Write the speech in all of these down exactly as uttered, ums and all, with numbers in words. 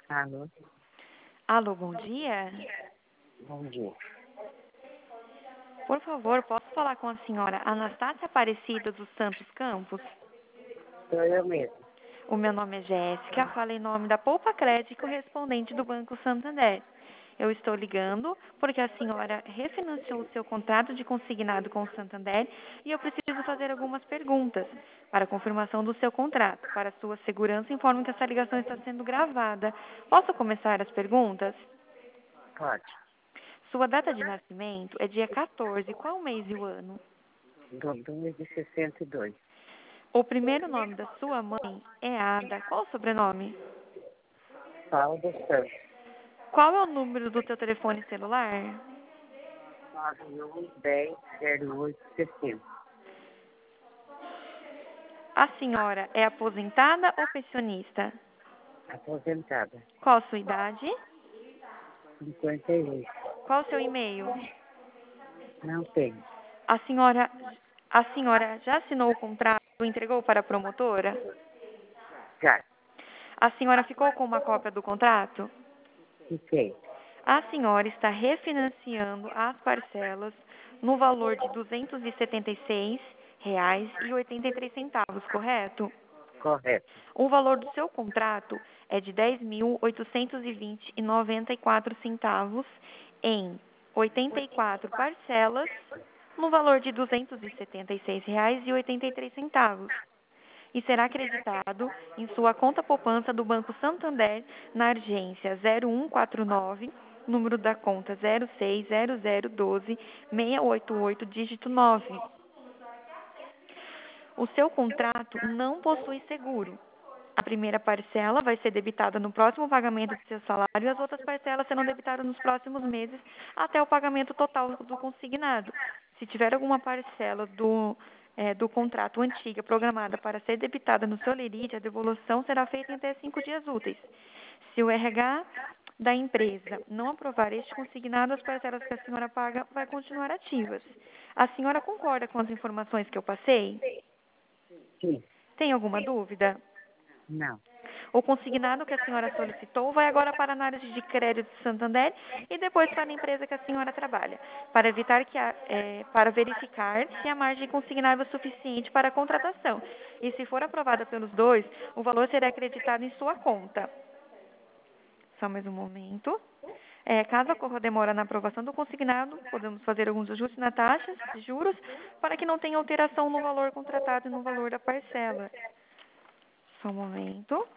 Alô, Alô, bom dia. bom dia. Por favor, posso falar com a senhora Anastácia Aparecida dos Santos Campos? Sou eu mesmo. O meu nome é Jéssica, falo em nome da Poupa Crédito correspondente do Banco Santander. Eu estou ligando porque a senhora refinanciou o seu contrato de consignado com o Santander e eu preciso fazer algumas perguntas para confirmação do seu contrato. Para sua segurança, informo que essa ligação está sendo gravada. Posso começar as perguntas? Pode. Sua data de nascimento é dia quatorze. Qual o mês e o ano? Do dois de sessenta e dois. O primeiro nome da sua mãe é Ada. Qual o sobrenome? Paulo dos Santos. Qual é o número do teu telefone celular? nove um dez zero oito sessenta. A senhora é aposentada ou pensionista? Aposentada. Qual a sua idade? cinquenta e oito. Qual o seu e-mail? Não tenho. A senhora, a senhora já assinou o contrato e entregou para a promotora? Já. A senhora ficou com uma cópia do contrato? Fiquei. A senhora está refinanciando as parcelas no valor de duzentos e setenta e seis reais e oitenta e três centavos, correto? Correto. O valor do seu contrato é de dez mil oitocentos e vinte e noventa e quatro centavos em oitenta e quatro parcelas no valor de duzentos e setenta e seis reais e oitenta e três centavos. E será acreditado em sua conta poupança do Banco Santander na agência zero um quatro nove, número da conta zero seis zero zero um dois seis oito oito, dígito nove. O seu contrato não possui seguro. A primeira parcela vai ser debitada no próximo pagamento de seu salário e as outras parcelas serão debitadas nos próximos meses até o pagamento total do consignado. Se tiver alguma parcela do, eh, do contrato antiga programada para ser debitada no seu lerite, a devolução será feita em até cinco dias úteis. Se o R H da empresa não aprovar este consignado, as parcelas que a senhora paga vai continuar ativas. A senhora concorda com as informações que eu passei? Sim. Tem alguma dúvida? Não. O consignado que a senhora solicitou vai agora para a análise de crédito de Santander e depois para a empresa que a senhora trabalha, para evitar que a, é, para verificar se a margem consignável é suficiente para a contratação. E se for aprovada pelos dois, o valor será acreditado em sua conta. Só mais um momento. É, caso ocorra demora na aprovação do consignado, podemos fazer alguns ajustes na taxa de juros para que não tenha alteração no valor contratado e no valor da parcela. Só um momento.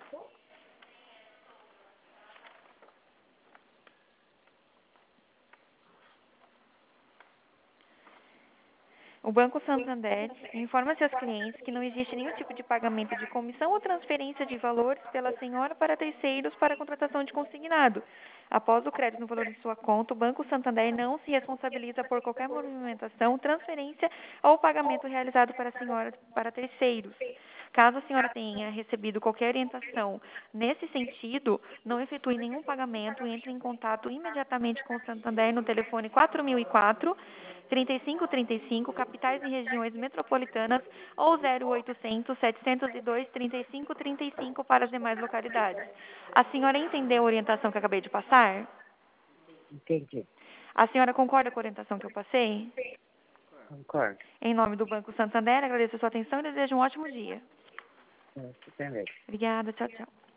O Banco Santander informa seus clientes que não existe nenhum tipo de pagamento de comissão ou transferência de valores pela senhora para terceiros para a contratação de consignado. Após o crédito no valor de sua conta, o Banco Santander não se responsabiliza por qualquer movimentação, transferência ou pagamento realizado para a senhora para terceiros. Caso a senhora tenha recebido qualquer orientação nesse sentido, não efetue nenhum pagamento e entre em contato imediatamente com o Santander no telefone quatro mil e quatro, trinta e cinco trinta e cinco, capitais e regiões metropolitanas, ou zero oitocentos, setecentos e dois, trinta e cinco trinta e cinco para as demais localidades. A senhora entendeu a orientação que eu acabei de passar? Entendi. A senhora concorda com a orientação que eu passei? Concordo. Em nome do Banco Santander, agradeço a sua atenção e desejo um ótimo dia. Você também. Obrigada, tchau, tchau.